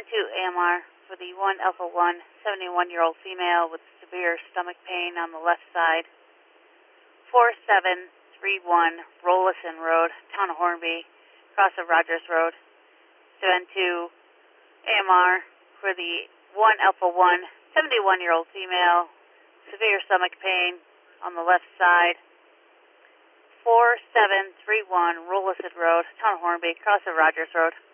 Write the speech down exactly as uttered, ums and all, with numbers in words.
one two A M R for the one Alpha one, seventy-one-year-old female with severe stomach pain on the left side. four seven three one Rollison Road, Town of Hornby, cross of Rogers Road. seven two A M R for the one Alpha one, seventy-one-year-old female, severe stomach pain on the left side. four seven three one Rollison Road, Town of Hornby, cross of Rogers Road.